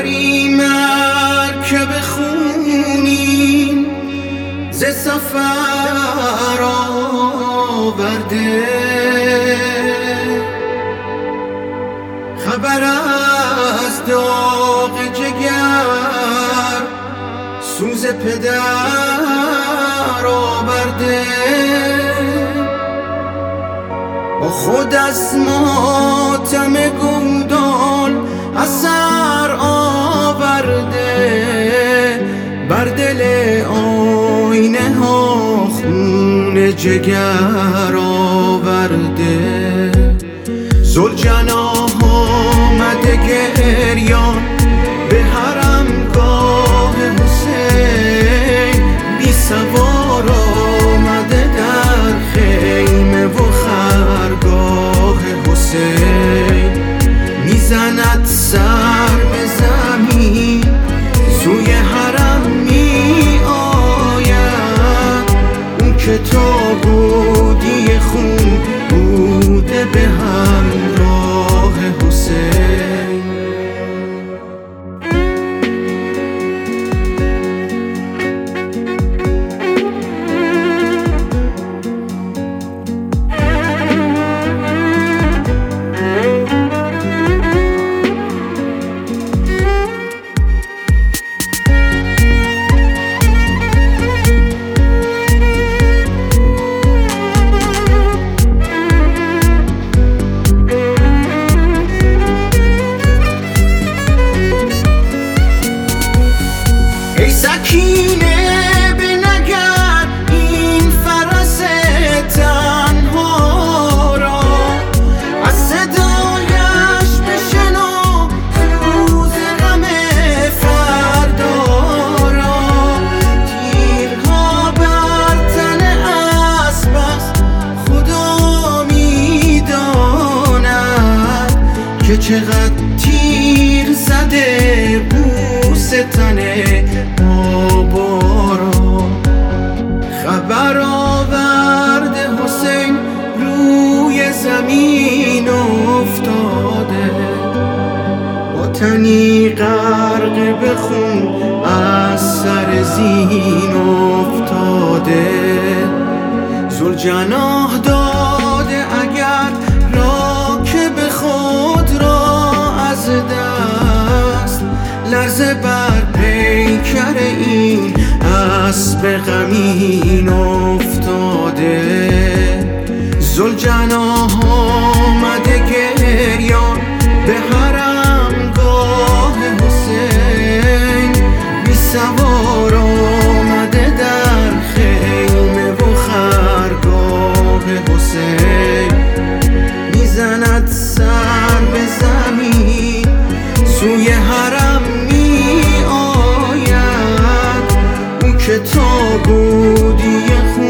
سفری مرکب خونین ز سفر آورده، خبر از داغ جگر سوز پدر آورده، با خود از ماتم گودال اثر آورده، بر دل آینه ها خون جگر آورده. ذوالجناح آمده گریان به حرمگاه حسین، بی سوار آمده در خیمه و خرگاه حسین، میزند سر به زمین سوی حرم می آید، اون که تا بودی خون بوده به همراه حسین. ای سکینه بنگر این فرس تنها را، از صدایش بشنو سوز غم فردا را. تیرها بر تن اسب است خدا میداند که چقدر تیر زده بوس تن بابا را. خبر آورده حسین روی زمین افتاده، با تنی غرق به خون از سر زین افتاده. ذوالجناح داده اگر راکب خود را از دست، لرزه بر پیکر این اسب غمین افتاده. ذوالجناح آمده گریان به حرمگاه حسین، بی سوار آمده در خیمه و خرگاه حسین، میزند سر به زمین سوی حرم می آید، اون که تا بودی خون